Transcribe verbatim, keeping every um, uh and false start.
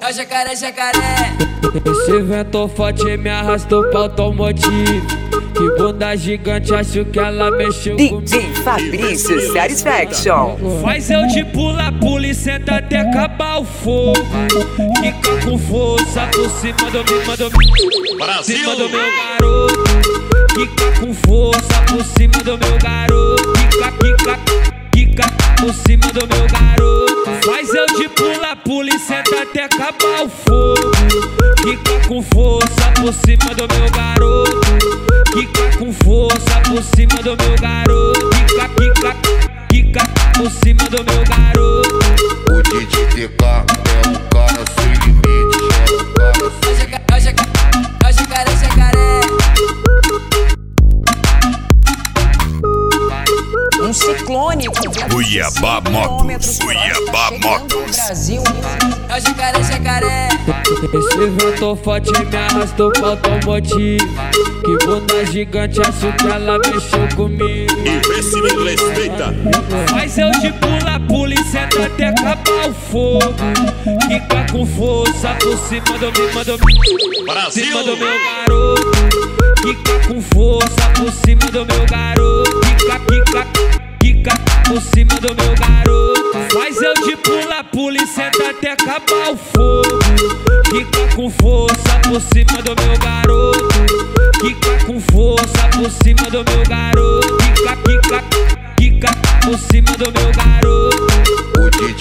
É o jacaré, jacaré. Esse vento forte me arrastou pra automotivo. Que bunda gigante, acho que ela mexeu comigo. D J Fabrício Satisfaction. Faz eu de pula, pula e senta até acabar o fogo. Fica com força por cima do meu, do meu, cima do meu garoto. Fica com força por cima do meu garoto. Fica, fica, fica por cima do meu garoto. Faz eu de pula, pula e senta até acabar o fogo. Fica com força por cima do meu garoto. Fica com força por cima do meu garoto. Fica, fica, fica por cima do meu garoto. O D J T K é o cara sem limite. É o cara sem limite. É o jacaré, é o jacaré, jacaré. Um ciclone com vento Cuiabá de Motos, Cuiabá Motos. Brasil. É o jacaré, jacaré. Esse vento forte me arrastou pra automotivo. Que bunda gigante, acho que ela mexeu comigo. E vê se me respeita. Faz eu de pula, pula e senta até acabar o fogo. Fica com força por cima do meu, do cima do meu garoto. Fica com força por cima do meu garoto. Fica, fica, fica por cima do meu garoto. Faz eu de pula, pula e senta até acabar o fogo. Fica com força por cima do meu garoto. Fica com força por cima do meu garoto. Fica, fica, fica por cima do meu garoto. O D